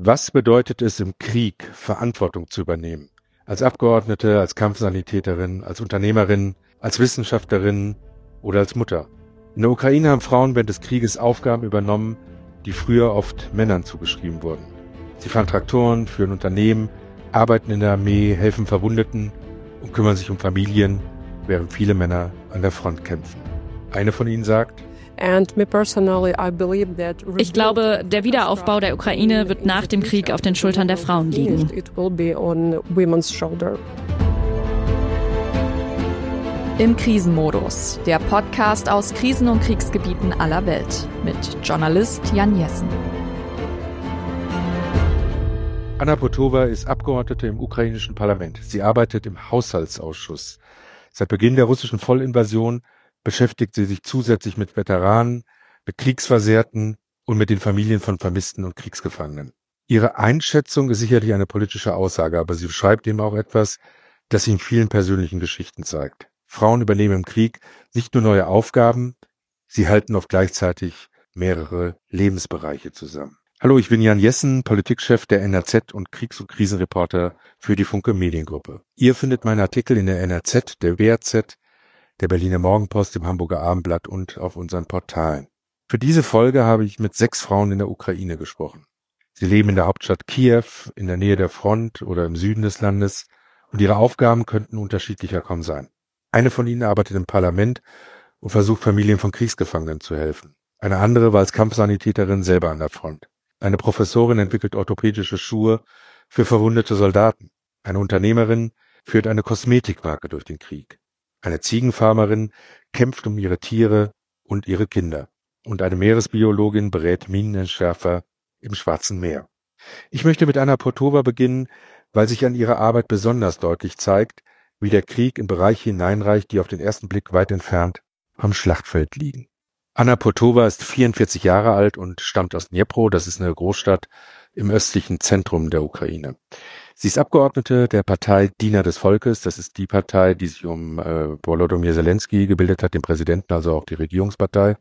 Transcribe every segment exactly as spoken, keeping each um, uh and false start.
Was bedeutet es im Krieg, Verantwortung zu übernehmen? Als Abgeordnete, als Kampfsanitäterin, als Unternehmerin, als Wissenschaftlerin oder als Mutter? In der Ukraine haben Frauen während des Krieges Aufgaben übernommen, die früher oft Männern zugeschrieben wurden. Sie fahren Traktoren, führen Unternehmen, arbeiten in der Armee, helfen Verwundeten und kümmern sich um Familien, während viele Männer an der Front kämpfen. Eine von ihnen sagt: Ich glaube, der Wiederaufbau der Ukraine wird nach dem Krieg auf den Schultern der Frauen liegen. Im Krisenmodus, der Podcast aus Krisen- und Kriegsgebieten aller Welt mit Journalist Jan Jessen. Anna Potova ist Abgeordnete im ukrainischen Parlament. Sie arbeitet im Haushaltsausschuss. Seit Beginn der russischen Vollinvasion beschäftigt sie sich zusätzlich mit Veteranen, mit Kriegsversehrten und mit den Familien von Vermissten und Kriegsgefangenen. Ihre Einschätzung ist sicherlich eine politische Aussage, aber sie beschreibt eben auch etwas, das sich in vielen persönlichen Geschichten zeigt. Frauen übernehmen im Krieg nicht nur neue Aufgaben, sie halten oft gleichzeitig mehrere Lebensbereiche zusammen. Hallo, ich bin Jan Jessen, Politikchef der N R Z und Kriegs- und Krisenreporter für die Funke Mediengruppe. Ihr findet meine Artikel in der N R Z, der W R Z, der Berliner Morgenpost, dem Hamburger Abendblatt und auf unseren Portalen. Für diese Folge habe ich mit sechs Frauen in der Ukraine gesprochen. Sie leben in der Hauptstadt Kiew, in der Nähe der Front oder im Süden des Landes und ihre Aufgaben könnten unterschiedlicher kaum sein. Eine von ihnen arbeitet im Parlament und versucht, Familien von Kriegsgefangenen zu helfen. Eine andere war als Kampfsanitäterin selber an der Front. Eine Professorin entwickelt orthopädische Schuhe für verwundete Soldaten. Eine Unternehmerin führt eine Kosmetikmarke durch den Krieg. Eine Ziegenfarmerin kämpft um ihre Tiere und ihre Kinder. Und eine Meeresbiologin berät Minenentschärfer im Schwarzen Meer. Ich möchte mit Anna Potova beginnen, weil sich an ihrer Arbeit besonders deutlich zeigt, wie der Krieg in Bereiche hineinreicht, die auf den ersten Blick weit entfernt vom Schlachtfeld liegen. Anna Potova ist vierundvierzig Jahre alt und stammt aus Dnipro, das ist eine Großstadt im östlichen Zentrum der Ukraine. Sie ist Abgeordnete der Partei Diener des Volkes, das ist die Partei, die sich um äh, Volodymyr Zelensky gebildet hat, den Präsidenten, also auch die Regierungspartei.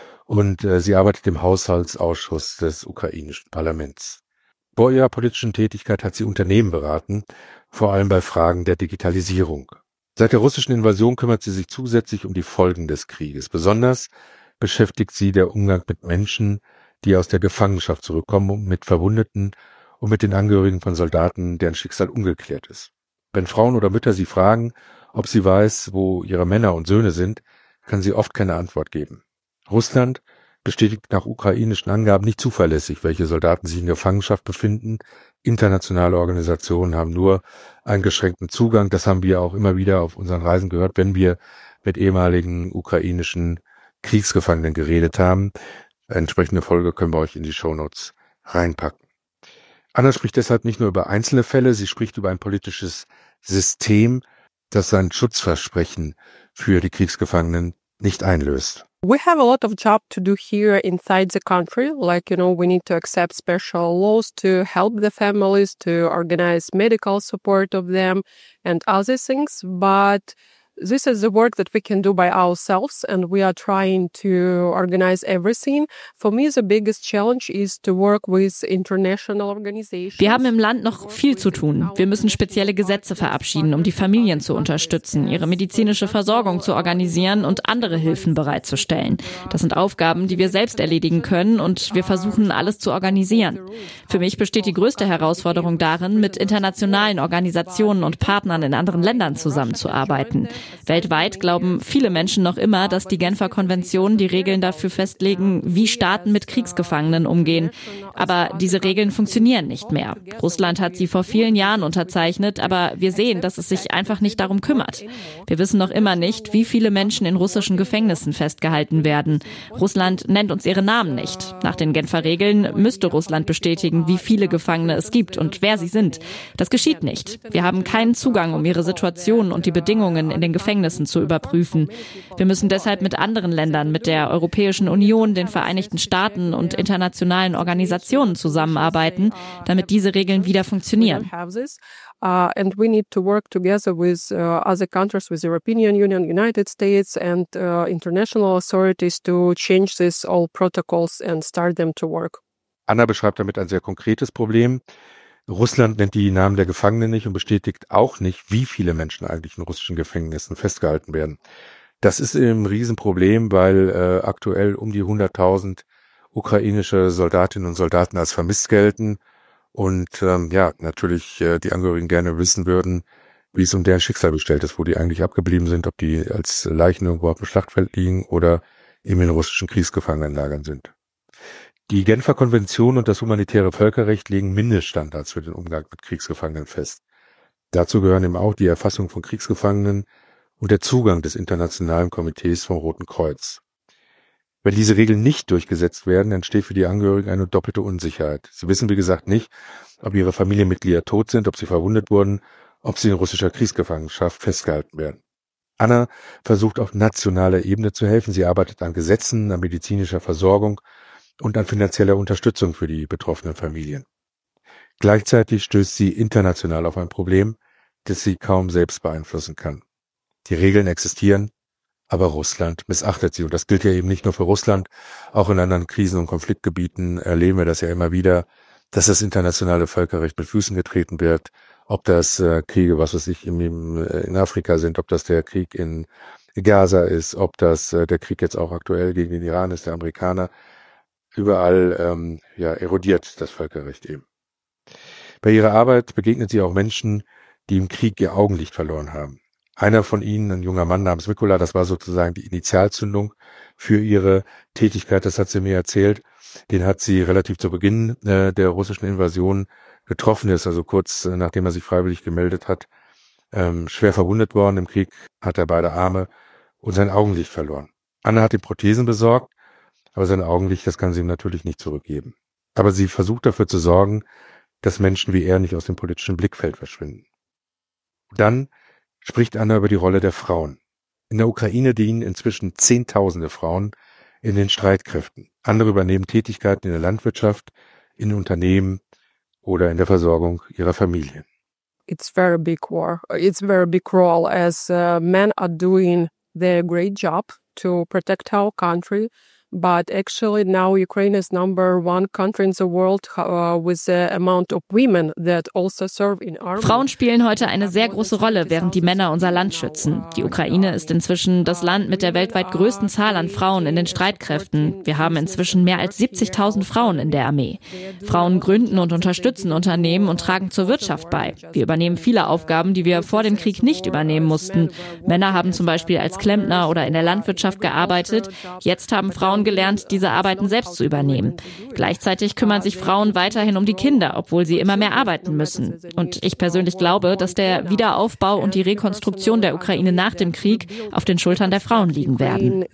Und äh, sie arbeitet im Haushaltsausschuss des ukrainischen Parlaments. Vor ihrer politischen Tätigkeit hat sie Unternehmen beraten, vor allem bei Fragen der Digitalisierung. Seit der russischen Invasion kümmert sie sich zusätzlich um die Folgen des Krieges. Besonders beschäftigt sie der Umgang mit Menschen, die aus der Gefangenschaft zurückkommen, und mit Verwundeten und mit den Angehörigen von Soldaten, deren Schicksal ungeklärt ist. Wenn Frauen oder Mütter sie fragen, ob sie weiß, wo ihre Männer und Söhne sind, kann sie oft keine Antwort geben. Russland bestätigt nach ukrainischen Angaben nicht zuverlässig, welche Soldaten sich in Gefangenschaft befinden. Internationale Organisationen haben nur eingeschränkten Zugang. Das haben wir auch immer wieder auf unseren Reisen gehört, wenn wir mit ehemaligen ukrainischen Kriegsgefangenen geredet haben. Eine entsprechende Folge können wir euch in die Shownotes reinpacken. Anna spricht deshalb nicht nur über einzelne Fälle, sie spricht über ein politisches System, das sein Schutzversprechen für die Kriegsgefangenen nicht einlöst. We have a lot of job to do here inside the country. Like, you know, we need to accept special laws to help the families, to organize medical support of them and other things. But this is the work that we can do by ourselves, and we are trying to organize everything. For me, the biggest challenge is to work with international organizations. Wir haben im Land noch viel zu tun. Wir müssen spezielle Gesetze verabschieden, um die Familien zu unterstützen, ihre medizinische Versorgung zu organisieren und andere Hilfen bereitzustellen. Das sind Aufgaben, die wir selbst erledigen können, und wir versuchen, alles zu organisieren. Für mich besteht die größte Herausforderung darin, mit internationalen Organisationen und Partnern in anderen Ländern zusammenzuarbeiten. Weltweit glauben viele Menschen noch immer, dass die Genfer Konventionen die Regeln dafür festlegen, wie Staaten mit Kriegsgefangenen umgehen. Aber diese Regeln funktionieren nicht mehr. Russland hat sie vor vielen Jahren unterzeichnet, aber wir sehen, dass es sich einfach nicht darum kümmert. Wir wissen noch immer nicht, wie viele Menschen in russischen Gefängnissen festgehalten werden. Russland nennt uns ihre Namen nicht. Nach den Genfer Regeln müsste Russland bestätigen, wie viele Gefangene es gibt und wer sie sind. Das geschieht nicht. Wir haben keinen Zugang, um ihre Situation und die Bedingungen in den Gefängnissen zu überprüfen. Wir müssen deshalb mit anderen Ländern, mit der Europäischen Union, den Vereinigten Staaten und internationalen Organisationen zusammenarbeiten, damit diese Regeln wieder funktionieren. Uh, and we need to work together with uh, other countries, with the European Union, United States, and uh, international authorities to change these all protocols and start them to work. Anna beschreibt damit ein sehr konkretes Problem. Russland nennt die Namen der Gefangenen nicht und bestätigt auch nicht, wie viele Menschen eigentlich in russischen Gefängnissen festgehalten werden. Das ist ein Riesenproblem, weil äh, aktuell um die hunderttausend ukrainische Soldatinnen und Soldaten als vermisst gelten und ähm, ja, natürlich äh, die Angehörigen gerne wissen würden, wie es um deren Schicksal bestellt ist, wo die eigentlich abgeblieben sind, ob die als Leichen irgendwo auf dem Schlachtfeld liegen oder eben in russischen Kriegsgefangenenlagern sind. Die Genfer Konvention und das humanitäre Völkerrecht legen Mindeststandards für den Umgang mit Kriegsgefangenen fest. Dazu gehören eben auch die Erfassung von Kriegsgefangenen und der Zugang des Internationalen Komitees vom Roten Kreuz. Wenn diese Regeln nicht durchgesetzt werden, entsteht für die Angehörigen eine doppelte Unsicherheit. Sie wissen, wie gesagt, nicht, ob ihre Familienmitglieder tot sind, ob sie verwundet wurden, ob sie in russischer Kriegsgefangenschaft festgehalten werden. Anna versucht auf nationaler Ebene zu helfen. Sie arbeitet an Gesetzen, an medizinischer Versorgung und an finanzieller Unterstützung für die betroffenen Familien. Gleichzeitig stößt sie international auf ein Problem, das sie kaum selbst beeinflussen kann. Die Regeln existieren, aber Russland missachtet sie. Und das gilt ja eben nicht nur für Russland, auch in anderen Krisen- und Konfliktgebieten erleben wir das ja immer wieder, dass das internationale Völkerrecht mit Füßen getreten wird, ob das äh, Kriege, was weiß ich, in, in Afrika sind, ob das der Krieg in Gaza ist, ob das äh, der Krieg jetzt auch aktuell gegen den Iran ist, der Amerikaner. Überall ähm, ja, erodiert das Völkerrecht eben. Bei ihrer Arbeit begegnet sie auch Menschen, die im Krieg ihr Augenlicht verloren haben. Einer von ihnen, ein junger Mann namens Mykola, das war sozusagen die Initialzündung für ihre Tätigkeit, das hat sie mir erzählt. Den hat sie relativ zu Beginn äh, der russischen Invasion getroffen, ist also kurz äh, nachdem er sich freiwillig gemeldet hat, ähm, schwer verwundet worden. Im Krieg hat er beide Arme und sein Augenlicht verloren. Anna hat ihm Prothesen besorgt, aber sein Augenlicht, das kann sie ihm natürlich nicht zurückgeben. Aber sie versucht dafür zu sorgen, dass Menschen wie er nicht aus dem politischen Blickfeld verschwinden. Dann spricht Anna über die Rolle der Frauen. In der Ukraine dienen inzwischen Zehntausende Frauen in den Streitkräften. Andere übernehmen Tätigkeiten in der Landwirtschaft, in Unternehmen oder in der Versorgung ihrer Familien. It's very big war. It's very big role as uh, men are doing their great job to protect our country. But actually now Ukraine is number one country in the world uh, with the amount of women that also serve in army. Frauen spielen heute eine sehr große Rolle, während die Männer unser Land schützen. Die Ukraine ist inzwischen das Land mit der weltweit größten Zahl an Frauen in den Streitkräften. Wir haben inzwischen mehr als siebzigtausend Frauen in der Armee. Frauen gründen und unterstützen Unternehmen und tragen zur Wirtschaft bei. Wir übernehmen viele Aufgaben, die wir vor dem Krieg nicht übernehmen mussten. Männer haben zum Beispiel als Klempner oder in der Landwirtschaft gearbeitet. Jetzt haben Frauen gelernt, diese Arbeiten selbst zu übernehmen. Gleichzeitig kümmern sich Frauen weiterhin um die Kinder, obwohl sie immer mehr arbeiten müssen. Und ich persönlich glaube, dass der Wiederaufbau und die Rekonstruktion der Ukraine nach dem Krieg auf den Schultern der Frauen liegen werden.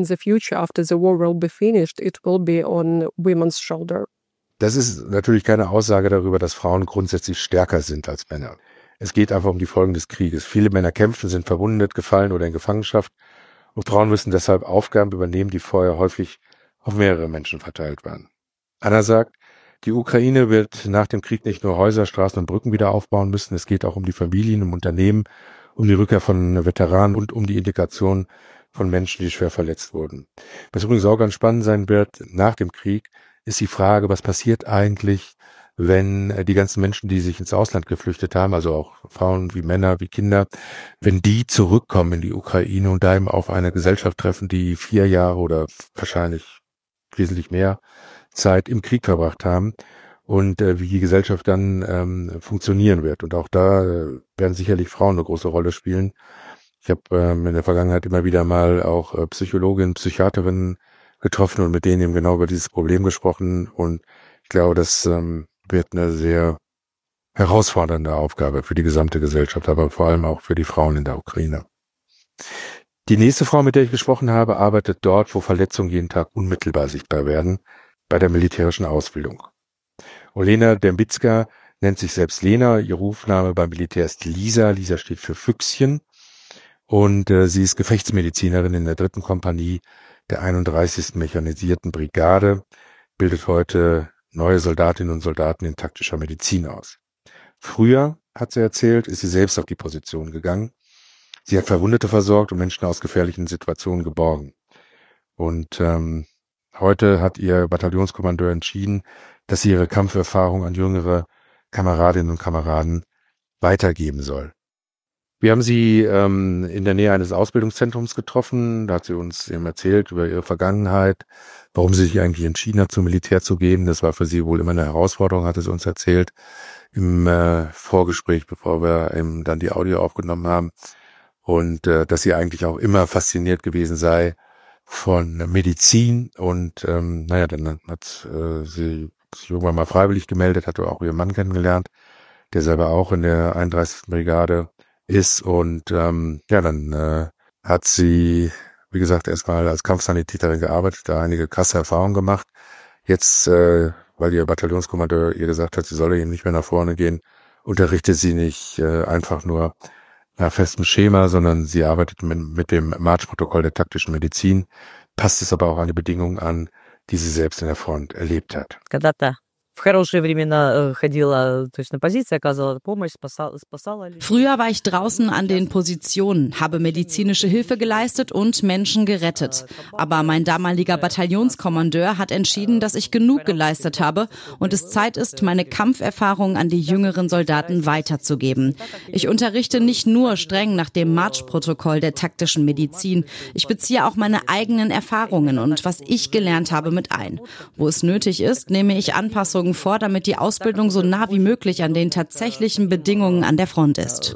Das ist natürlich keine Aussage darüber, dass Frauen grundsätzlich stärker sind als Männer. Es geht einfach um die Folgen des Krieges. Viele Männer kämpfen, sind verwundet, gefallen oder in Gefangenschaft. Und Frauen müssen deshalb Aufgaben übernehmen, die vorher häufig auf mehrere Menschen verteilt waren. Anna sagt, die Ukraine wird nach dem Krieg nicht nur Häuser, Straßen und Brücken wieder aufbauen müssen. Es geht auch um die Familien, um Unternehmen, um die Rückkehr von Veteranen und um die Integration von Menschen, die schwer verletzt wurden. Was übrigens auch ganz spannend sein wird, nach dem Krieg ist die Frage, was passiert eigentlich, wenn die ganzen Menschen, die sich ins Ausland geflüchtet haben, also auch Frauen wie Männer, wie Kinder, wenn die zurückkommen in die Ukraine und da eben auf eine Gesellschaft treffen, die vier Jahre oder wahrscheinlich wesentlich mehr Zeit im Krieg verbracht haben und äh, wie die Gesellschaft dann ähm, funktionieren wird. Und auch da äh, werden sicherlich Frauen eine große Rolle spielen. Ich habe ähm, in der Vergangenheit immer wieder mal auch äh, Psychologinnen, Psychiaterinnen getroffen und mit denen eben genau über dieses Problem gesprochen. Und ich glaube, das ähm, wird eine sehr herausfordernde Aufgabe für die gesamte Gesellschaft, aber vor allem auch für die Frauen in der Ukraine. Die nächste Frau, mit der ich gesprochen habe, arbeitet dort, wo Verletzungen jeden Tag unmittelbar sichtbar werden, bei der militärischen Ausbildung. Olena Dembitska nennt sich selbst Lena, ihr Rufname beim Militär ist Lisa, Lisa steht für Füchschen und äh, sie ist Gefechtsmedizinerin in der dritten Kompanie der einunddreißigsten Mechanisierten Brigade, bildet heute neue Soldatinnen und Soldaten in taktischer Medizin aus. Früher, hat sie erzählt, ist sie selbst auf die Position gegangen. Sie hat Verwundete versorgt und Menschen aus gefährlichen Situationen geborgen. Und ähm, Heute hat ihr Bataillonskommandeur entschieden, dass sie ihre Kampferfahrung an jüngere Kameradinnen und Kameraden weitergeben soll. Wir haben sie ähm, in der Nähe eines Ausbildungszentrums getroffen. Da hat sie uns eben erzählt über ihre Vergangenheit, warum sie sich eigentlich entschieden hat, zum Militär zu gehen. Das war für sie wohl immer eine Herausforderung, hatte sie uns erzählt im äh, Vorgespräch, bevor wir eben dann die Audio aufgenommen haben. Und äh, dass sie eigentlich auch immer fasziniert gewesen sei von Medizin. Und ähm, naja, dann hat äh, sie sich irgendwann mal freiwillig gemeldet, hat auch ihren Mann kennengelernt, der selber auch in der einunddreißigsten Brigade ist. Und ähm, ja, dann äh, hat sie, wie gesagt, erstmal als Kampfsanitäterin gearbeitet, da einige krasse Erfahrungen gemacht. Jetzt, äh, weil ihr Bataillonskommandeur ihr gesagt hat, sie solle eben nicht mehr nach vorne gehen, unterrichtet sie nicht äh, einfach nur nach festem Schema, sondern sie arbeitet mit, mit dem Marschprotokoll der taktischen Medizin, passt es aber auch an die Bedingungen an, die sie selbst in der Front erlebt hat. Früher war ich draußen an den Positionen, habe medizinische Hilfe geleistet und Menschen gerettet. Aber mein damaliger Bataillonskommandeur hat entschieden, dass ich genug geleistet habe und es Zeit ist, meine Kampferfahrung an die jüngeren Soldaten weiterzugeben. Ich unterrichte nicht nur streng nach dem Marschprotokoll der taktischen Medizin. Ich beziehe auch meine eigenen Erfahrungen und was ich gelernt habe mit ein. Wo es nötig ist, nehme ich Anpassungen vor, damit die Ausbildung so nah wie möglich an den tatsächlichen Bedingungen an der Front ist.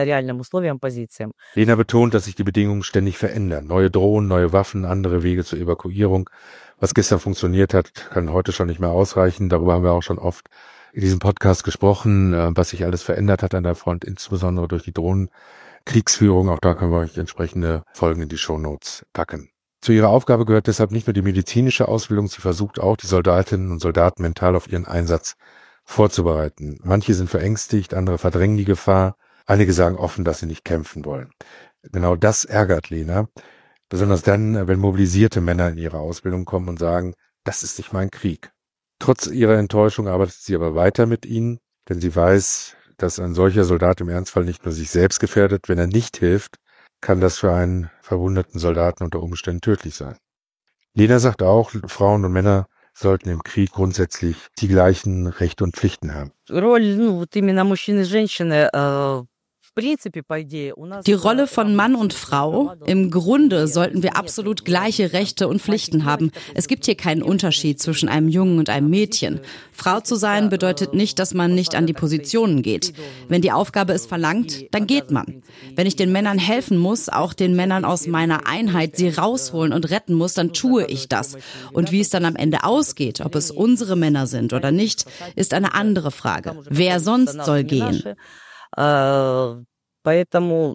Lena betont, dass sich die Bedingungen ständig verändern. Neue Drohnen, neue Waffen, andere Wege zur Evakuierung. Was gestern funktioniert hat, kann heute schon nicht mehr ausreichen. Darüber haben wir auch schon oft in diesem Podcast gesprochen, was sich alles verändert hat an der Front, insbesondere durch die Drohnenkriegsführung. Auch da können wir euch entsprechende Folgen in die Shownotes packen. Zu ihrer Aufgabe gehört deshalb nicht nur die medizinische Ausbildung, sie versucht auch, die Soldatinnen und Soldaten mental auf ihren Einsatz vorzubereiten. Manche sind verängstigt, andere verdrängen die Gefahr, einige sagen offen, dass sie nicht kämpfen wollen. Genau das ärgert Lena, besonders dann, wenn mobilisierte Männer in ihre Ausbildung kommen und sagen, das ist nicht mein Krieg. Trotz ihrer Enttäuschung arbeitet sie aber weiter mit ihnen, denn sie weiß, dass ein solcher Soldat im Ernstfall nicht nur sich selbst gefährdet, wenn er nicht hilft, kann das für einen verwundeten Soldaten unter Umständen tödlich sein. Lena sagt auch, Frauen und Männer sollten im Krieg grundsätzlich die gleichen Rechte und Pflichten haben. Die Rolle von Mann und Frau, im Grunde sollten wir absolut gleiche Rechte und Pflichten haben. Es gibt hier keinen Unterschied zwischen einem Jungen und einem Mädchen. Frau zu sein bedeutet nicht, dass man nicht an die Positionen geht. Wenn die Aufgabe es verlangt, dann geht man. Wenn ich den Männern helfen muss, auch den Männern aus meiner Einheit, sie rausholen und retten muss, dann tue ich das. Und wie es dann am Ende ausgeht, ob es unsere Männer sind oder nicht, ist eine andere Frage. Wer sonst soll gehen? Also,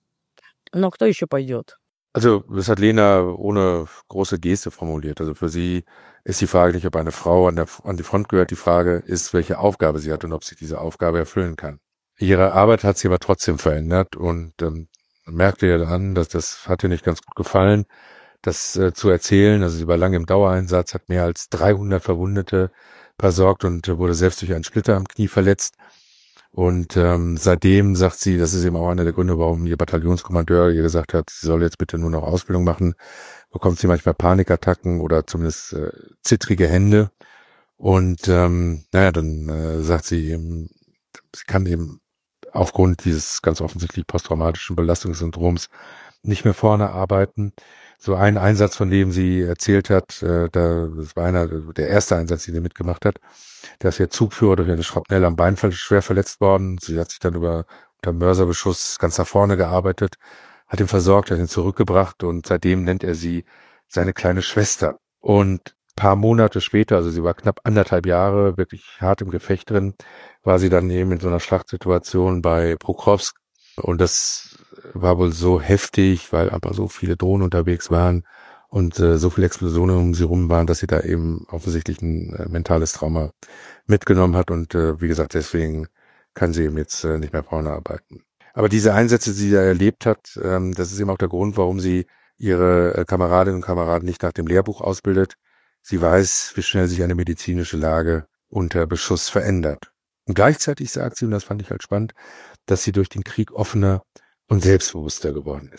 das hat Lena ohne große Geste formuliert. Also für sie ist die Frage nicht, ob eine Frau an, der, an die Front gehört. Die Frage ist, welche Aufgabe sie hat und ob sie diese Aufgabe erfüllen kann. Ihre Arbeit hat sie aber trotzdem verändert und ähm, merkte ja dann, dass das hat ihr nicht ganz gut gefallen, das äh, zu erzählen. Also sie war lange im Dauereinsatz, hat mehr als dreihundert Verwundete versorgt und äh, wurde selbst durch einen Splitter am Knie verletzt. Und ähm, seitdem sagt sie, das ist eben auch einer der Gründe, warum ihr Bataillonskommandeur ihr gesagt hat, sie soll jetzt bitte nur noch Ausbildung machen, bekommt sie manchmal Panikattacken oder zumindest äh, zittrige Hände. Und ähm, naja, dann äh, sagt sie eben, sie kann eben aufgrund dieses ganz offensichtlich posttraumatischen Belastungssyndroms nicht mehr vorne arbeiten. So ein Einsatz, von dem sie erzählt hat, äh, da, das war einer der erste Einsatz, den sie mitgemacht hat. Da ist ihr Zugführer durch eine Schrapnell am Bein schwer verletzt worden. Sie hat sich dann über unter Mörserbeschuss ganz nach vorne gearbeitet, hat ihn versorgt, hat ihn zurückgebracht und seitdem nennt er sie seine kleine Schwester. Und paar Monate später, also sie war knapp anderthalb Jahre wirklich hart im Gefecht drin, war sie dann eben in so einer Schlachtsituation bei Pokrovsk. Und das war wohl so heftig, weil einfach so viele Drohnen unterwegs waren und äh, so viele Explosionen um sie rum waren, dass sie da eben offensichtlich ein äh, mentales Trauma mitgenommen hat. Und äh, wie gesagt, deswegen kann sie eben jetzt äh, nicht mehr vorne arbeiten. Aber diese Einsätze, die sie da erlebt hat, ähm, das ist eben auch der Grund, warum sie ihre äh, Kameradinnen und Kameraden nicht nach dem Lehrbuch ausbildet. Sie weiß, wie schnell sich eine medizinische Lage unter Beschuss verändert. Und gleichzeitig sagt sie, und das fand ich halt spannend, dass sie durch den Krieg offener und selbstbewusster geworden ist.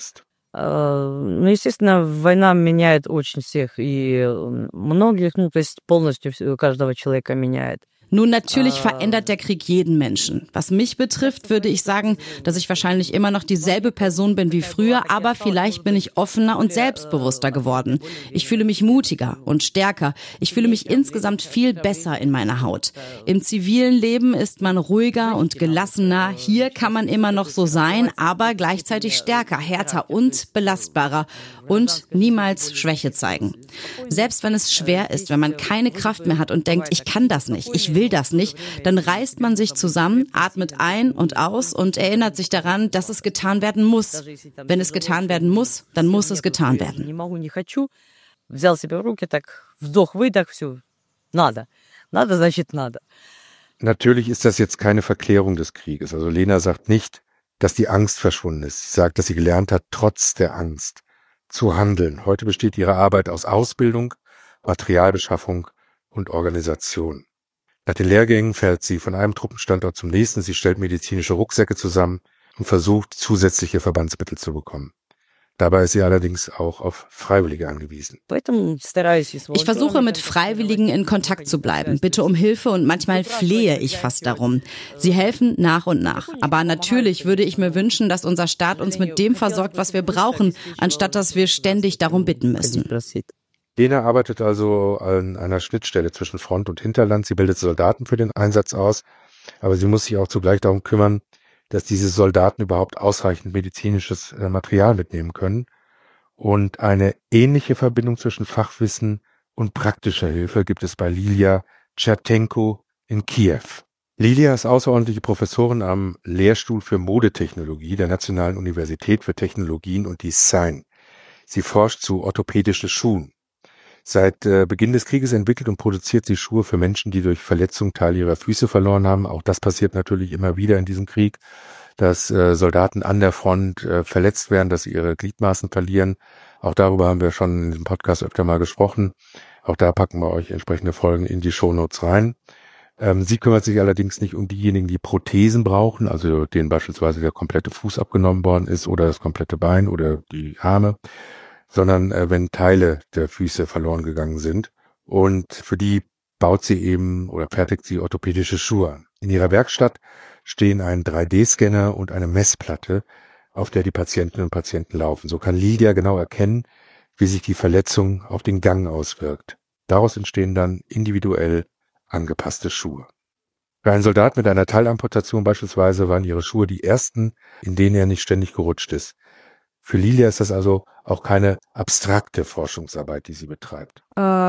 Ну, естественно, война меняет очень всех и многих, ну, то есть полностью каждого человека меняет. Nun, natürlich verändert der Krieg jeden Menschen. Was mich betrifft, würde ich sagen, dass ich wahrscheinlich immer noch dieselbe Person bin wie früher, aber vielleicht bin ich offener und selbstbewusster geworden. Ich fühle mich mutiger und stärker. Ich fühle mich insgesamt viel besser in meiner Haut. Im zivilen Leben ist man ruhiger und gelassener. Hier kann man immer noch so sein, aber gleichzeitig stärker, härter und belastbarer und niemals Schwäche zeigen. Selbst wenn es schwer ist, wenn man keine Kraft mehr hat und denkt, ich kann das nicht, ich will das nicht, dann reißt man sich zusammen, atmet ein und aus und erinnert sich daran, dass es getan werden muss. Wenn es getan werden muss, dann muss es getan werden. Взял себя в руки, так вдох, выдох, все. Надо. Надо, значит, надо. Natürlich ist das jetzt keine Verklärung des Krieges. Also Lena sagt nicht, dass die Angst verschwunden ist. Sie sagt, dass sie gelernt hat, trotz der Angst zu handeln. Heute besteht ihre Arbeit aus Ausbildung, Materialbeschaffung und Organisation. Nach den Lehrgängen fährt sie von einem Truppenstandort zum nächsten. Sie stellt medizinische Rucksäcke zusammen und versucht, zusätzliche Verbandsmittel zu bekommen. Dabei ist sie allerdings auch auf Freiwillige angewiesen. Ich versuche, mit Freiwilligen in Kontakt zu bleiben, bitte um Hilfe und manchmal flehe ich fast darum. Sie helfen nach und nach. Aber natürlich würde ich mir wünschen, dass unser Staat uns mit dem versorgt, was wir brauchen, anstatt dass wir ständig darum bitten müssen. Lena arbeitet also an einer Schnittstelle zwischen Front und Hinterland. Sie bildet Soldaten für den Einsatz aus, aber sie muss sich auch zugleich darum kümmern, dass diese Soldaten überhaupt ausreichend medizinisches Material mitnehmen können. Und eine ähnliche Verbindung zwischen Fachwissen und praktischer Hilfe gibt es bei Lilia Tschertenko in Kiew. Lilia ist außerordentliche Professorin am Lehrstuhl für Modetechnologie der Nationalen Universität für Technologien und Design. Sie forscht zu orthopädischen Schuhen. Seit äh, Beginn des Krieges entwickelt und produziert sie Schuhe für Menschen, die durch Verletzung Teile ihrer Füße verloren haben. Auch das passiert natürlich immer wieder in diesem Krieg, dass äh, Soldaten an der Front äh, verletzt werden, dass sie ihre Gliedmaßen verlieren. Auch darüber haben wir schon in diesem Podcast öfter mal gesprochen. Auch da packen wir euch entsprechende Folgen in die Shownotes rein. Ähm, sie kümmert sich allerdings nicht um diejenigen, die Prothesen brauchen, also denen beispielsweise der komplette Fuß abgenommen worden ist oder das komplette Bein oder die Arme, sondern äh, wenn Teile der Füße verloren gegangen sind. Und für die baut sie eben oder fertigt sie orthopädische Schuhe an. In ihrer Werkstatt stehen ein drei D Scanner und eine Messplatte, auf der die Patientinnen und Patienten laufen. So kann Lilia genau erkennen, wie sich die Verletzung auf den Gang auswirkt. Daraus entstehen dann individuell angepasste Schuhe. Für einen Soldat mit einer Teilamputation beispielsweise waren ihre Schuhe die ersten, in denen er nicht ständig gerutscht ist. Für Lilia ist das also auch keine abstrakte Forschungsarbeit, die sie betreibt.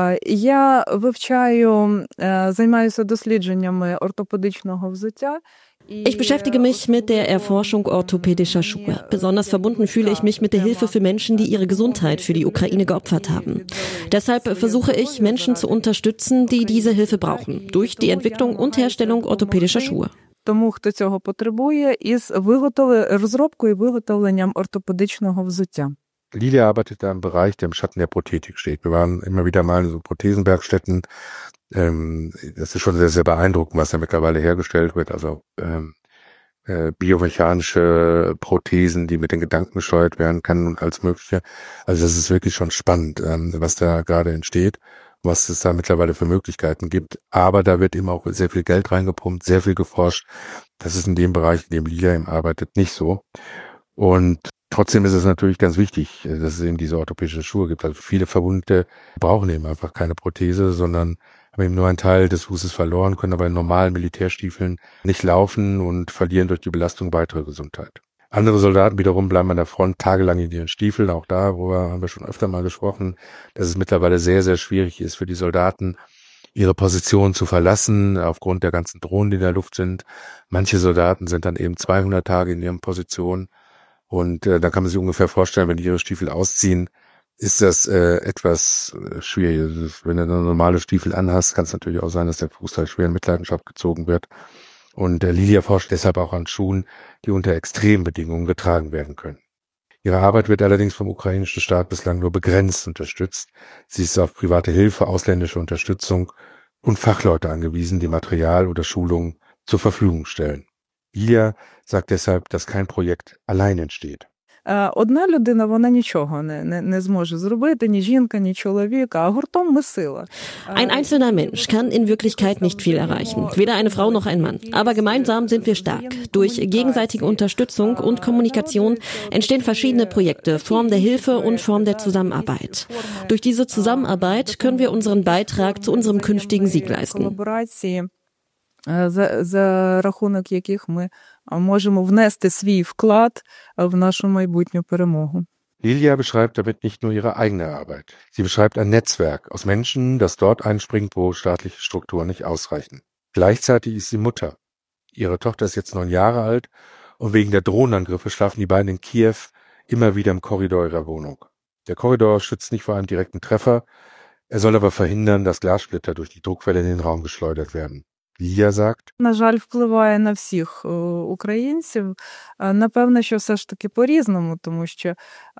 Я вивчаю, займаюся дослідженнями ортопедичного взуття. Ich beschäftige mich mit der Erforschung orthopädischer Schuhe. Besonders verbunden fühle ich mich mit der Hilfe für Menschen, die ihre Gesundheit für die Ukraine geopfert haben. Deshalb versuche ich, Menschen zu unterstützen, die diese Hilfe brauchen, durch die Entwicklung und Herstellung orthopädischer Schuhe. Тому, хто цього потребує, із розробкою і виготовленням ортопедичного взуття. Lilia arbeitet da im Bereich, der im Schatten der Prothetik steht. Wir waren immer wieder mal in so Prothesenwerkstätten. Ähm, das ist schon sehr, sehr beeindruckend, was da mittlerweile hergestellt wird. Also ähm, äh, biomechanische Prothesen, die mit den Gedanken gesteuert werden können und alles Mögliche. Also das ist wirklich schon spannend, ähm, was da gerade entsteht, was es da mittlerweile für Möglichkeiten gibt. Aber da wird eben auch sehr viel Geld reingepumpt, sehr viel geforscht. Das ist in dem Bereich, in dem Lilia eben arbeitet, nicht so. Und trotzdem ist es natürlich ganz wichtig, dass es eben diese orthopädischen Schuhe gibt. Also viele Verwundete brauchen eben einfach keine Prothese, sondern haben eben nur einen Teil des Fußes verloren, können aber in normalen Militärstiefeln nicht laufen und verlieren durch die Belastung weitere Gesundheit. Andere Soldaten wiederum bleiben an der Front tagelang in ihren Stiefeln. Auch darüber haben wir schon öfter mal gesprochen, dass es mittlerweile sehr, sehr schwierig ist für die Soldaten, ihre Position zu verlassen, aufgrund der ganzen Drohnen, die in der Luft sind. Manche Soldaten sind dann eben zweihundert Tage in ihren Positionen. Und äh, da kann man sich ungefähr vorstellen, wenn die ihre Stiefel ausziehen, ist das äh, etwas äh, schwierig. Also, wenn du eine normale Stiefel anhast, kann es natürlich auch sein, dass der Fuß halt schwer in Mitleidenschaft gezogen wird. Und äh, Lilia forscht deshalb auch an Schuhen, die unter extremen Bedingungen getragen werden können. Ihre Arbeit wird allerdings vom ukrainischen Staat bislang nur begrenzt unterstützt. Sie ist auf private Hilfe, ausländische Unterstützung und Fachleute angewiesen, die Material oder Schulungen zur Verfügung stellen. Lilia sagt deshalb, dass kein Projekt allein entsteht. одна людина, вона нічого не, не, не зможе зробити, ні жінка, ні чоловік, а гуртом ми сила. Ein einzelner Mensch kann in Wirklichkeit nicht viel erreichen, weder eine Frau noch ein Mann. Aber gemeinsam sind wir stark. Durch gegenseitige Unterstützung und Kommunikation entstehen verschiedene Projekte, Form der Hilfe und Form der Zusammenarbeit. Durch diese Zusammenarbeit können wir unseren Beitrag zu unserem künftigen Sieg leisten. За, за рахунок яких ми можемо внести свій вклад в нашу майбутню перемогу. Lilia beschreibt damit nicht nur ihre eigene Arbeit. Sie beschreibt ein Netzwerk aus Menschen, das dort einspringt, wo staatliche Strukturen nicht ausreichen. Gleichzeitig ist sie Mutter. Ihre Tochter ist jetzt neun Jahre alt und wegen der Drohnenangriffe schlafen die beiden in Kiew immer wieder im Korridor ihrer Wohnung. Der Korridor schützt nicht vor einem direkten Treffer, er soll aber verhindern, dass Glassplitter durch die Druckwelle in den Raum geschleudert werden. Lilia sagt, на жаль, впливає на всіх українців. Напевно, що все ж таки по-різному, тому що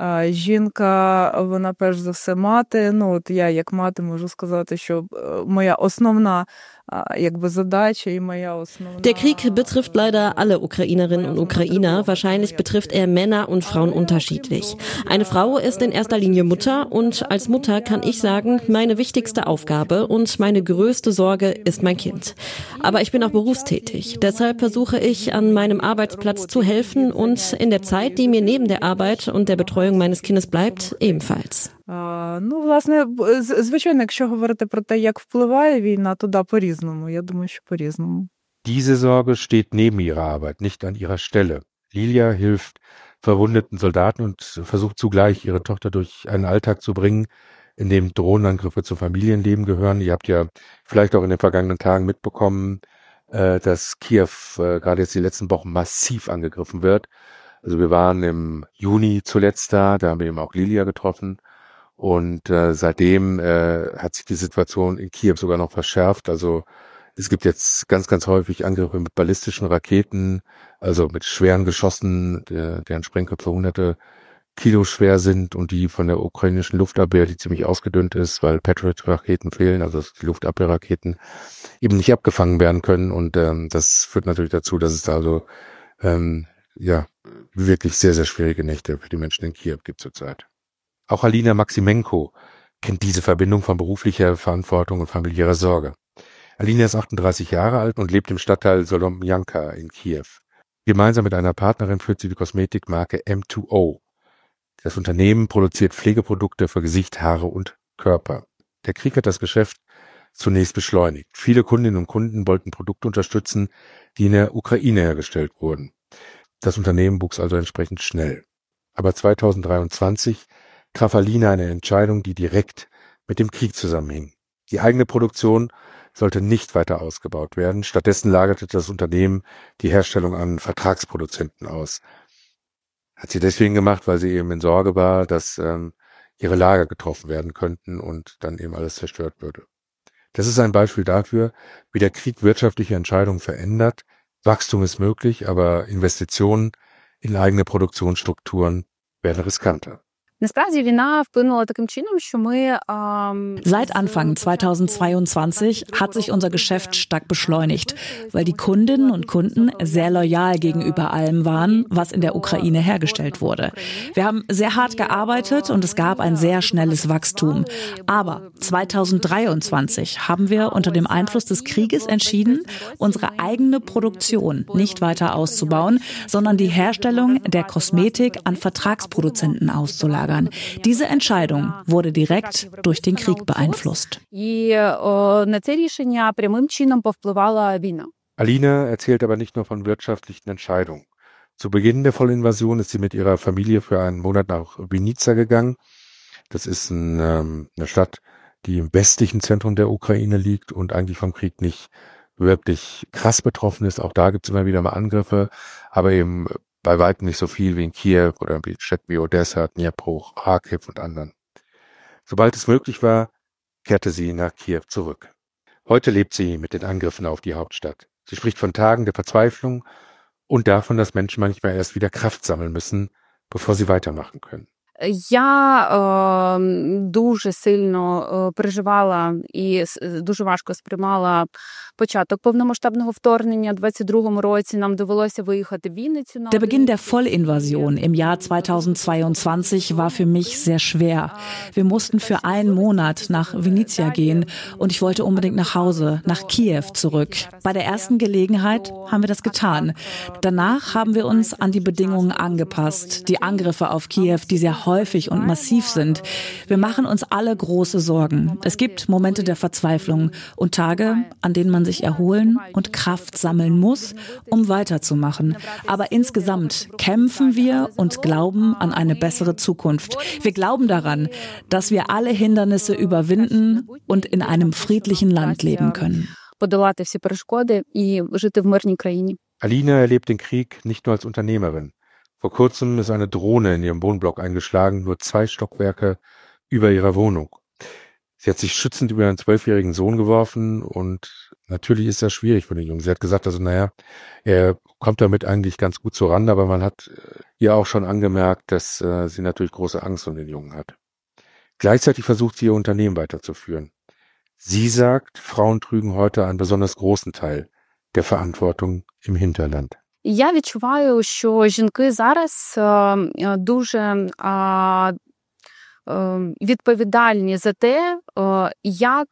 жінка, вона перш за все мати. Ну, от я як мати можу сказати, що моя основна якби задача і моя основна... Der Krieg betrifft leider alle Ukrainerinnen und Ukrainer. Wahrscheinlich betrifft er Männer und Frauen unterschiedlich. Eine Frau ist in erster Linie Mutter und als Mutter kann ich sagen, meine wichtigste Aufgabe und meine größte Sorge ist mein Kind. Aber ich bin auch berufstätig. Deshalb versuche ich, an meinem Arbeitsplatz zu helfen und in der Zeit, die mir neben der Arbeit und der Betreuung meines Kindes bleibt, ebenfalls. Ну, власне, звичайно, якщо говорити про те, як впливає війна, то да, по-різному. Я думаю, що по-різному. Diese Sorge steht neben ihrer Arbeit, nicht an ihrer Stelle. Lilia hilft verwundeten Soldaten und versucht zugleich, ihre Tochter durch einen Alltag zu bringen, in dem Drohnenangriffe zum Familienleben gehören. Ihr habt ja vielleicht auch in den vergangenen Tagen mitbekommen, dass Kiew gerade jetzt die letzten Wochen massiv angegriffen wird. Also wir waren im Juni zuletzt da, da haben wir eben auch Lilia getroffen. Und äh, seitdem äh, hat sich die Situation in Kiew sogar noch verschärft. Also es gibt jetzt ganz, ganz häufig Angriffe mit ballistischen Raketen, also mit schweren Geschossen, der, deren Sprengköpfe hunderte Kilo schwer sind und die von der ukrainischen Luftabwehr, die ziemlich ausgedünnt ist, weil Patriot-Raketen fehlen, also die Luftabwehrraketen, eben nicht abgefangen werden können. Und ähm, das führt natürlich dazu, dass es da so ähm, ja wirklich sehr, sehr schwierige Nächte für die Menschen in Kiew gibt zurzeit. Auch Alina Maximenko kennt diese Verbindung von beruflicher Verantwortung und familiärer Sorge. Alina ist achtunddreißig Jahre alt und lebt im Stadtteil Solomjanka in Kiew. Gemeinsam mit einer Partnerin führt sie die Kosmetikmarke M zwei O. Das Unternehmen produziert Pflegeprodukte für Gesicht, Haare und Körper. Der Krieg hat das Geschäft zunächst beschleunigt. Viele Kundinnen und Kunden wollten Produkte unterstützen, die in der Ukraine hergestellt wurden. Das Unternehmen wuchs also entsprechend schnell. Aber zweitausenddreiundzwanzig traf Alina eine Entscheidung, die direkt mit dem Krieg zusammenhing. Die eigene Produktion sollte nicht weiter ausgebaut werden. Stattdessen lagerte das Unternehmen die Herstellung an Vertragsproduzenten aus. Hat sie deswegen gemacht, weil sie eben in Sorge war, dass ähm, ihre Lager getroffen werden könnten und dann eben alles zerstört würde. Das ist ein Beispiel dafür, wie der Krieg wirtschaftliche Entscheidungen verändert. Wachstum ist möglich, aber Investitionen in eigene Produktionsstrukturen werden riskanter. Seit Anfang zweitausendzweiundzwanzig hat sich unser Geschäft stark beschleunigt, weil die Kundinnen und Kunden sehr loyal gegenüber allem waren, was in der Ukraine hergestellt wurde. Wir haben sehr hart gearbeitet und es gab ein sehr schnelles Wachstum. Aber zweitausenddreiundzwanzig haben wir unter dem Einfluss des Krieges entschieden, unsere eigene Produktion nicht weiter auszubauen, sondern die Herstellung der Kosmetik an Vertragsproduzenten auszulagern. Diese Entscheidung wurde direkt durch den Krieg beeinflusst. Alina erzählt aber nicht nur von wirtschaftlichen Entscheidungen. Zu Beginn der Vollinvasion ist sie mit ihrer Familie für einen Monat nach Vinica gegangen. Das ist ein, ähm, eine Stadt, die im westlichen Zentrum der Ukraine liegt und eigentlich vom Krieg nicht wirklich krass betroffen ist. Auch da gibt es immer wieder mal Angriffe, aber eben bei weitem nicht so viel wie in Kiew oder wie Städten wie Odessa, Dnipro, Kharkiv und anderen. Sobald es möglich war, kehrte sie nach Kiew zurück. Heute lebt sie mit den Angriffen auf die Hauptstadt. Sie spricht von Tagen der Verzweiflung und davon, dass Menschen manchmal erst wieder Kraft sammeln müssen, bevor sie weitermachen können. Я е, дуже сильно е, переживала і дуже важко сприймала початок повномасштабного вторгнення. двадцять другому році нам довелося виїхати в Вінницю. Der Beginn der Vollinvasion im Jahr zweitausendzweiundzwanzig war für mich sehr schwer. Wir mussten für einen Monat nach Vinnytsia gehen und ich wollte unbedingt nach Hause, nach Kiew zurück. Bei der ersten Gelegenheit haben wir das getan. Danach haben wir uns an die Bedingungen angepasst. Die Angriffe auf Kiew, die sehr häufig und massiv sind. Wir machen uns alle große Sorgen. Es gibt Momente der Verzweiflung und Tage, an denen man sich erholen und Kraft sammeln muss, um weiterzumachen. Aber insgesamt kämpfen wir und glauben an eine bessere Zukunft. Wir glauben daran, dass wir alle Hindernisse überwinden und in einem friedlichen Land leben können. Подолати всі перешкоди і жити в мирній країні. Alina erlebt den Krieg nicht nur als Unternehmerin. Vor kurzem ist eine Drohne in ihrem Wohnblock eingeschlagen, nur zwei Stockwerke über ihrer Wohnung. Sie hat sich schützend über ihren zwölfjährigen Sohn geworfen und natürlich ist das schwierig für den Jungen. Sie hat gesagt, also naja, er kommt damit eigentlich ganz gut voran, aber man hat ihr auch schon angemerkt, dass äh, sie natürlich große Angst um den Jungen hat. Gleichzeitig versucht sie ihr Unternehmen weiterzuführen. Sie sagt, Frauen trügen heute einen besonders großen Teil der Verantwortung im Hinterland. Я відчуваю, що жінки зараз е, дуже е, е, відповідальні за те, е, як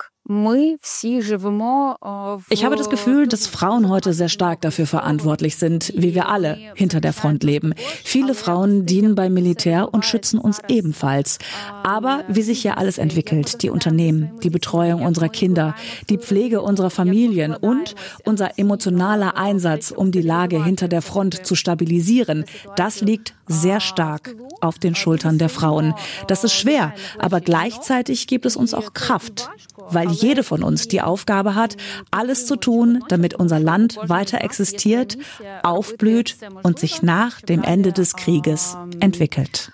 Ich habe das Gefühl, dass Frauen heute sehr stark dafür verantwortlich sind, wie wir alle hinter der Front leben. Viele Frauen dienen beim Militär und schützen uns ebenfalls. Aber wie sich hier alles entwickelt, die Unternehmen, die Betreuung unserer Kinder, die Pflege unserer Familien und unser emotionaler Einsatz, um die Lage hinter der Front zu stabilisieren, das liegt sehr stark auf den Schultern der Frauen. Das ist schwer, aber gleichzeitig gibt es uns auch Kraft, weil jede von uns die Aufgabe hat, alles zu tun, damit unser Land weiter existiert, aufblüht und sich nach dem Ende des Krieges entwickelt.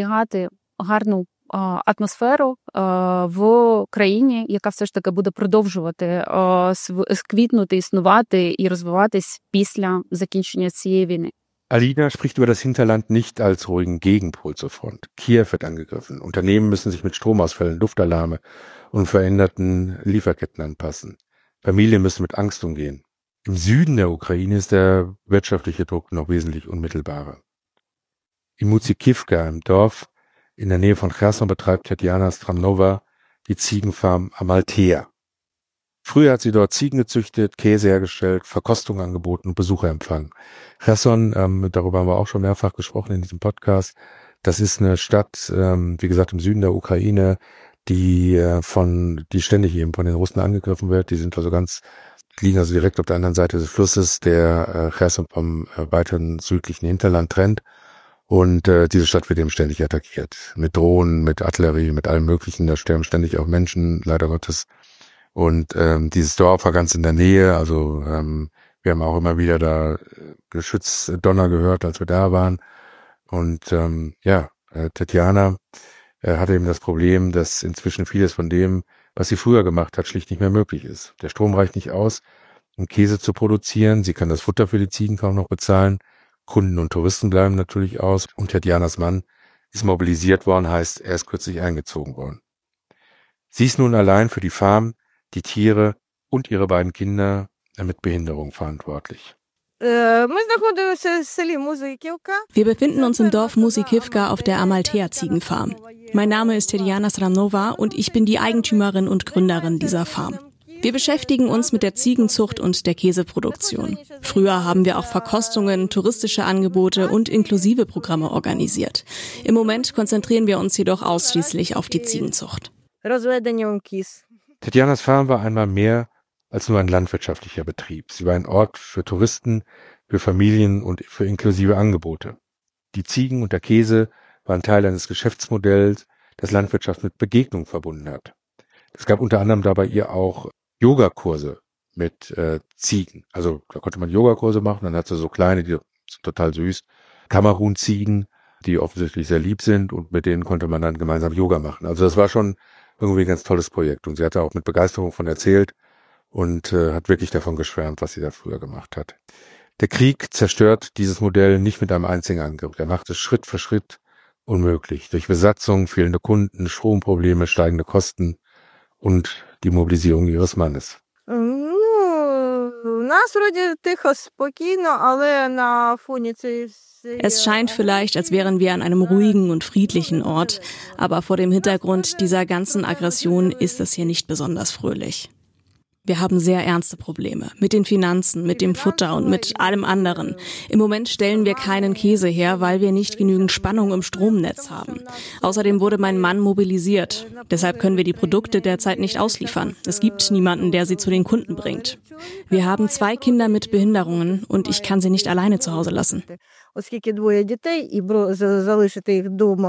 Атмосферу в країні, яка все ж таки буде продовжувати квітнути, існувати і розвиватись після закінчення цієї війни. Alina spricht über das Hinterland nicht als ruhigen Gegenpol zur Front. Kiew wird angegriffen. Unternehmen müssen sich mit Stromausfällen, Luftalarme und veränderten Lieferketten anpassen. Familien müssen mit Angst umgehen. Im Süden der Ukraine ist der wirtschaftliche Druck noch wesentlich unmittelbarer. In Muzikivka, im Dorf in der Nähe von Cherson, betreibt Tatjana Stramnova die Ziegenfarm Amaltea. Früher hat sie dort Ziegen gezüchtet, Käse hergestellt, Verkostung angeboten und Besucher empfangen. Cherson, ähm, darüber haben wir auch schon mehrfach gesprochen in diesem Podcast, das ist eine Stadt, ähm, wie gesagt, im Süden der Ukraine, die äh, von, die ständig eben von den Russen angegriffen wird. Die sind also ganz, liegen also direkt auf der anderen Seite des Flusses, der äh, Cherson vom äh, weiteren südlichen Hinterland trennt. Und äh, diese Stadt wird eben ständig attackiert. Mit Drohnen, mit Artillerie, mit allem Möglichen. Da sterben ständig auch Menschen, leider Gottes. Und ähm, dieses Dorf war ganz in der Nähe, also ähm, wir haben auch immer wieder da Geschützdonner gehört, als wir da waren. Und ähm, ja, äh, Tatjana äh, hatte eben das Problem, dass inzwischen vieles von dem, was sie früher gemacht hat, schlicht nicht mehr möglich ist. Der Strom reicht nicht aus, um Käse zu produzieren. Sie kann das Futter für die Ziegen kaum noch bezahlen. Kunden und Touristen bleiben natürlich aus. Und Tatjanas Mann ist mobilisiert worden, heißt, er ist kürzlich eingezogen worden. Sie ist nun allein für die Farm, die Tiere und ihre beiden Kinder mit Behinderung verantwortlich. Wir befinden uns im Dorf Muzikivka auf der Amaltea-Ziegenfarm. Mein Name ist Tatjana Stramnova und ich bin die Eigentümerin und Gründerin dieser Farm. Wir beschäftigen uns mit der Ziegenzucht und der Käseproduktion. Früher haben wir auch Verkostungen, touristische Angebote und inklusive Programme organisiert. Im Moment konzentrieren wir uns jedoch ausschließlich auf die Ziegenzucht. Tatjanas Farm war einmal mehr als nur ein landwirtschaftlicher Betrieb. Sie war ein Ort für Touristen, für Familien und für inklusive Angebote. Die Ziegen und der Käse waren Teil eines Geschäftsmodells, das Landwirtschaft mit Begegnung verbunden hat. Es gab unter anderem dabei ihr auch Yogakurse mit äh, Ziegen. Also da konnte man Yogakurse machen, dann hat sie so kleine, die sind total süß, Kamerun-Ziegen, die offensichtlich sehr lieb sind und mit denen konnte man dann gemeinsam Yoga machen. Also das war schon irgendwie ein ganz tolles Projekt und sie hat da auch mit Begeisterung von erzählt und äh, hat wirklich davon geschwärmt, was sie da früher gemacht hat. Der Krieg zerstört dieses Modell nicht mit einem einzigen Angriff. Er macht es Schritt für Schritt unmöglich. Durch Besatzung, fehlende Kunden, Stromprobleme, steigende Kosten und die Mobilisierung ihres Mannes. Es scheint vielleicht, als wären wir an einem ruhigen und friedlichen Ort, aber vor dem Hintergrund dieser ganzen Aggression ist es hier nicht besonders fröhlich. Wir haben sehr ernste Probleme mit den Finanzen, mit dem Futter und mit allem anderen. Im Moment stellen wir keinen Käse her, weil wir nicht genügend Spannung im Stromnetz haben. Außerdem wurde mein Mann mobilisiert. Deshalb können wir die Produkte derzeit nicht ausliefern. Es gibt niemanden, der sie zu den Kunden bringt. Wir haben zwei Kinder mit Behinderungen und ich kann sie nicht alleine zu Hause lassen. Двоє дітей і залишити їх вдома.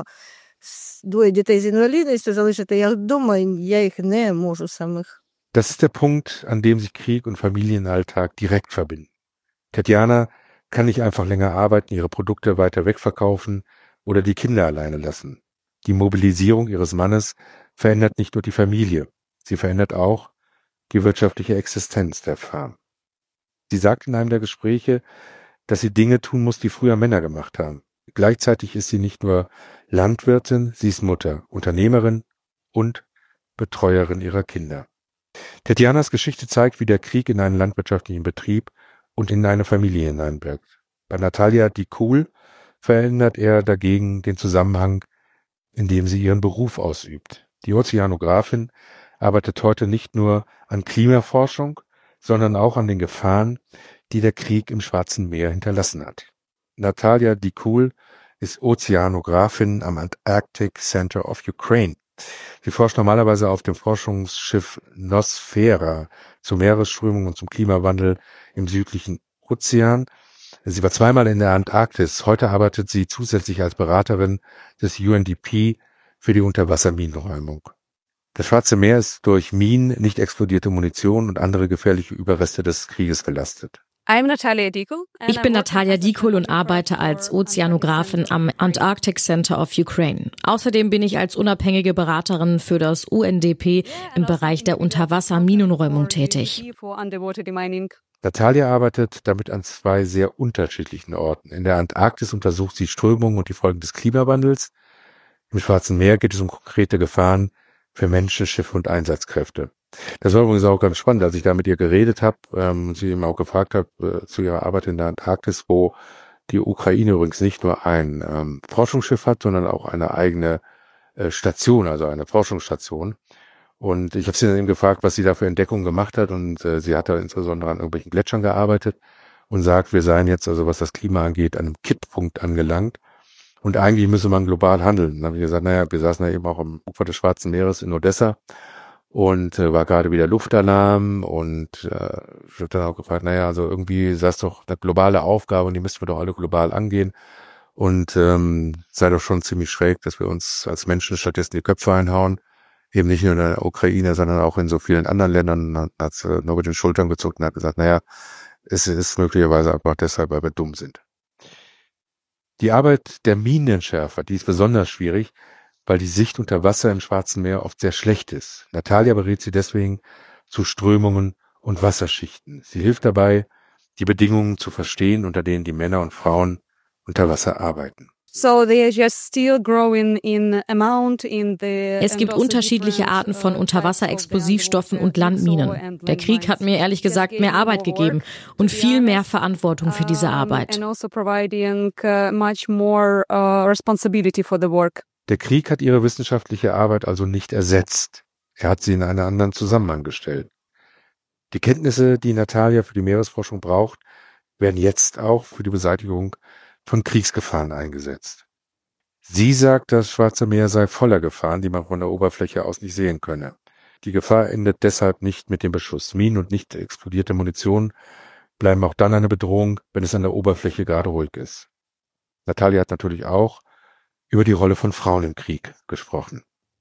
Двоє дітей з інвалідністю, залишити їх вдома, я їх не можу самих. Das ist der Punkt, an dem sich Krieg und Familienalltag direkt verbinden. Tatjana kann nicht einfach länger arbeiten, ihre Produkte weiter wegverkaufen oder die Kinder alleine lassen. Die Mobilisierung ihres Mannes verändert nicht nur die Familie, sie verändert auch die wirtschaftliche Existenz der Farm. Sie sagt in einem der Gespräche, dass sie Dinge tun muss, die früher Männer gemacht haben. Gleichzeitig ist sie nicht nur Landwirtin, sie ist Mutter, Unternehmerin und Betreuerin ihrer Kinder. Tatjanas Geschichte zeigt, wie der Krieg in einen landwirtschaftlichen Betrieb und in eine Familie hineinwirkt. Bei Natalia Dicul verändert er dagegen den Zusammenhang, in dem sie ihren Beruf ausübt. Die Ozeanografin arbeitet heute nicht nur an Klimaforschung, sondern auch an den Gefahren, die der Krieg im Schwarzen Meer hinterlassen hat. Natalia Dicul ist Ozeanografin am Antarctic Center of Ukraine. Sie forscht normalerweise auf dem Forschungsschiff Nosfera zu Meeresströmungen und zum Klimawandel im südlichen Ozean. Sie war zweimal in der Antarktis. Heute arbeitet sie zusätzlich als Beraterin des U N D P für die Unterwasserminenräumung. Das Schwarze Meer ist durch Minen, nicht explodierte Munition und andere gefährliche Überreste des Krieges belastet. Ich bin Natalia Dicul und arbeite als Ozeanografin am Antarctic Center of Ukraine. Außerdem bin ich als unabhängige Beraterin für das U N D P im Bereich der Unterwasserminenräumung tätig. Natalia arbeitet damit an zwei sehr unterschiedlichen Orten. In der Antarktis untersucht sie Strömungen und die Folgen des Klimawandels. Im Schwarzen Meer geht es um konkrete Gefahren für Menschen, Schiffe und Einsatzkräfte. Das war übrigens auch ganz spannend, als ich da mit ihr geredet habe ähm, und sie eben auch gefragt habe äh, zu ihrer Arbeit in der Antarktis, wo die Ukraine übrigens nicht nur ein ähm, Forschungsschiff hat, sondern auch eine eigene äh, Station, also eine Forschungsstation. Und ich habe sie dann eben gefragt, was sie da für Entdeckungen gemacht hat, und äh, sie hat da insbesondere an irgendwelchen Gletschern gearbeitet und sagt, wir seien jetzt, also was das Klima angeht, an einem Kipppunkt angelangt. Und eigentlich müsse man global handeln. Dann habe ich gesagt, naja, wir saßen ja eben auch am Ufer des Schwarzen Meeres in Odessa. Und äh, war gerade wieder Luftalarm, und äh, ich habe dann auch gefragt, naja, also irgendwie sei es doch eine globale Aufgabe und die müssten wir doch alle global angehen. Und ähm, sei doch schon ziemlich schräg, dass wir uns als Menschen stattdessen die Köpfe einhauen. Eben nicht nur in der Ukraine, sondern auch in so vielen anderen Ländern. Dann hat sie nur mit den Schultern gezuckt und hat gesagt, naja, es ist möglicherweise einfach deshalb, weil wir dumm sind. Die Arbeit der Minenentschärfer, die ist besonders schwierig, weil die Sicht unter Wasser im Schwarzen Meer oft sehr schlecht ist. Natalia berät sie deswegen zu Strömungen und Wasserschichten. Sie hilft dabei, die Bedingungen zu verstehen, unter denen die Männer und Frauen unter Wasser arbeiten. Es gibt unterschiedliche Arten von Unterwasserexplosivstoffen und Landminen. Der Krieg hat mir ehrlich gesagt mehr Arbeit gegeben und viel mehr Verantwortung für diese Arbeit. Der Krieg hat ihre wissenschaftliche Arbeit also nicht ersetzt. Er hat sie in einen anderen Zusammenhang gestellt. Die Kenntnisse, die Natalia für die Meeresforschung braucht, werden jetzt auch für die Beseitigung von Kriegsgefahren eingesetzt. Sie sagt, das Schwarze Meer sei voller Gefahren, die man von der Oberfläche aus nicht sehen könne. Die Gefahr endet deshalb nicht mit dem Beschuss. Minen und nicht explodierte Munition bleiben auch dann eine Bedrohung, wenn es an der Oberfläche gerade ruhig ist. Natalia hat natürlich auch über die Rolle von Frauen im Krieg gesprochen.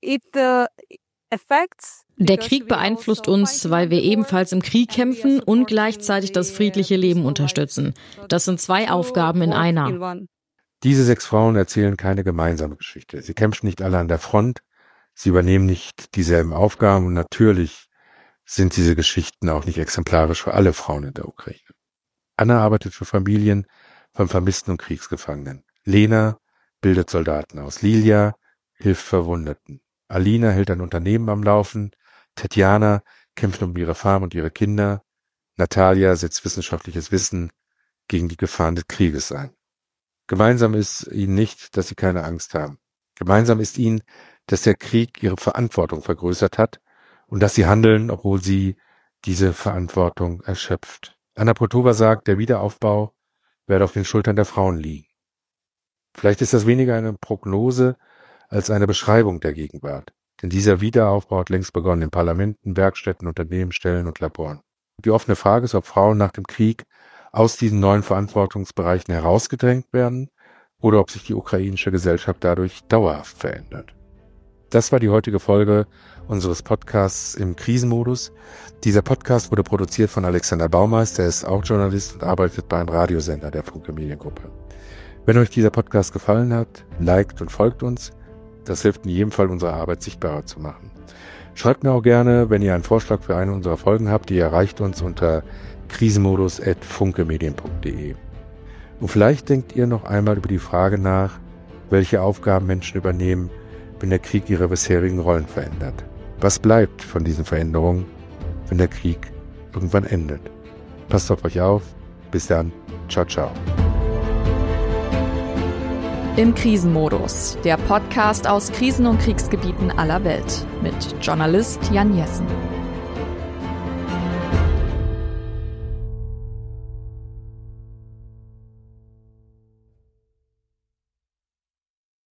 Der Krieg beeinflusst uns, weil wir ebenfalls im Krieg kämpfen und gleichzeitig das friedliche Leben unterstützen. Das sind zwei Aufgaben in einer. Diese sechs Frauen erzählen keine gemeinsame Geschichte. Sie kämpfen nicht alle an der Front, sie übernehmen nicht dieselben Aufgaben, und natürlich sind diese Geschichten auch nicht exemplarisch für alle Frauen in der Ukraine. Anna arbeitet für Familien von Vermissten und Kriegsgefangenen. Lena bildet Soldaten aus. Lilia hilft Verwundeten. Alina hält ein Unternehmen am Laufen. Tetjana kämpft um ihre Farm und ihre Kinder. Natalia setzt wissenschaftliches Wissen gegen die Gefahren des Krieges ein. Gemeinsam ist ihnen nicht, dass sie keine Angst haben. Gemeinsam ist ihnen, dass der Krieg ihre Verantwortung vergrößert hat und dass sie handeln, obwohl sie diese Verantwortung erschöpft. Anna Potova sagt, der Wiederaufbau werde auf den Schultern der Frauen liegen. Vielleicht ist das weniger eine Prognose als eine Beschreibung der Gegenwart. Denn dieser Wiederaufbau hat längst begonnen in Parlamenten, Werkstätten, Unternehmen, Stellen und Laboren. Die offene Frage ist, ob Frauen nach dem Krieg aus diesen neuen Verantwortungsbereichen herausgedrängt werden oder ob sich die ukrainische Gesellschaft dadurch dauerhaft verändert. Das war die heutige Folge unseres Podcasts im Krisenmodus. Dieser Podcast wurde produziert von Alexander Baumeister. Er ist auch Journalist und arbeitet beim Radiosender der Funke Mediengruppe. Wenn euch dieser Podcast gefallen hat, liked und folgt uns. Das hilft in jedem Fall, unsere Arbeit sichtbarer zu machen. Schreibt mir auch gerne, wenn ihr einen Vorschlag für eine unserer Folgen habt. Die erreicht uns unter krisenmodus at funkemedien punkt de. Und vielleicht denkt ihr noch einmal über die Frage nach, welche Aufgaben Menschen übernehmen, wenn der Krieg ihre bisherigen Rollen verändert. Was bleibt von diesen Veränderungen, wenn der Krieg irgendwann endet? Passt auf euch auf. Bis dann. Ciao, ciao. Im Krisenmodus, der Podcast aus Krisen- und Kriegsgebieten aller Welt mit Journalist Jan Jessen.